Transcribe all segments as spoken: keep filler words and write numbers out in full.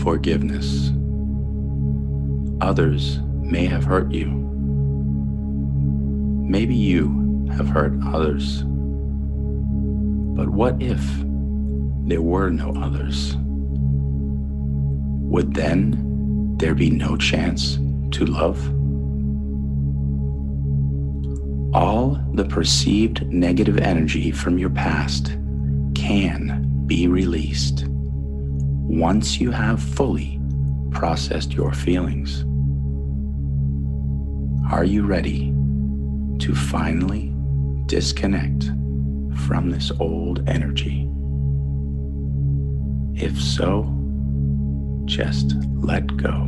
forgiveness. Others may have hurt you. Maybe you have hurt others. But what if there were no others? Would then there be no chance to love? All the perceived negative energy from your past can be released once you have fully processed your feelings. Are you ready to finally disconnect from this old energy? If so, just let go.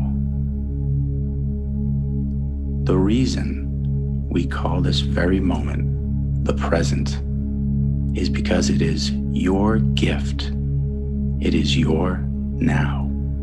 The reason we call this very moment the present is because it is your gift. It is your now.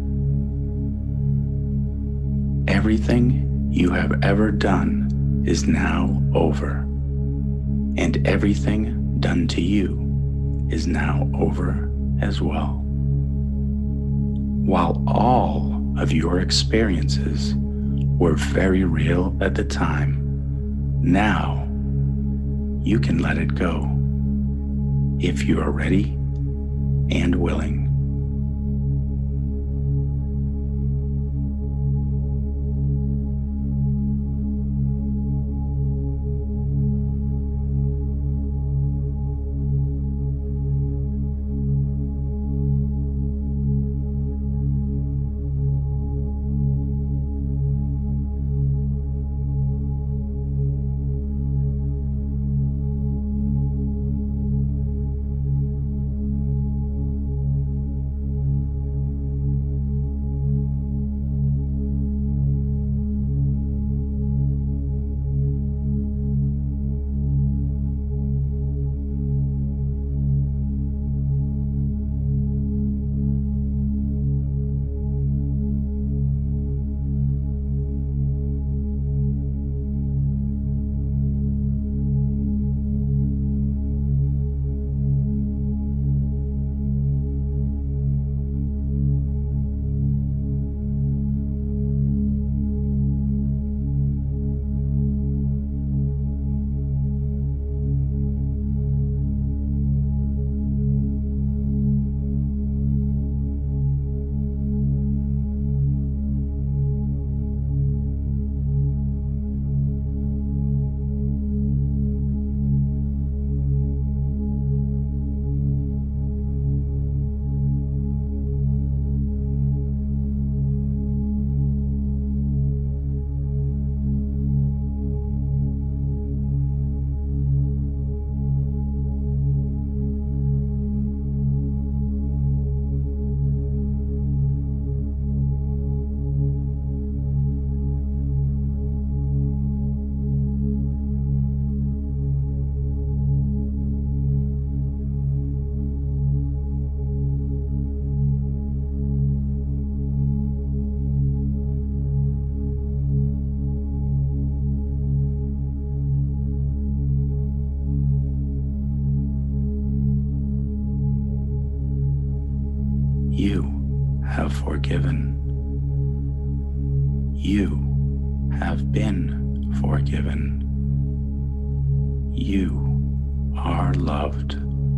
Everything you have ever done is now over, and everything done to you is now over as well. While all of your experiences were very real at the time, now you can let it go if you are ready and willing. You have forgiven. You have been forgiven. You are loved.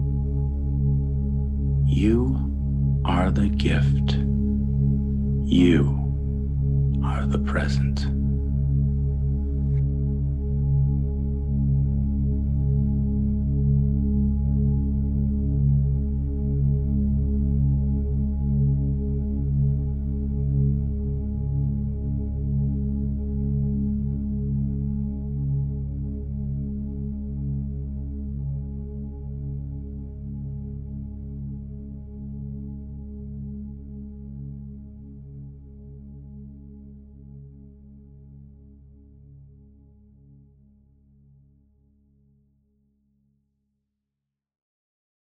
You are the gift. You are the present.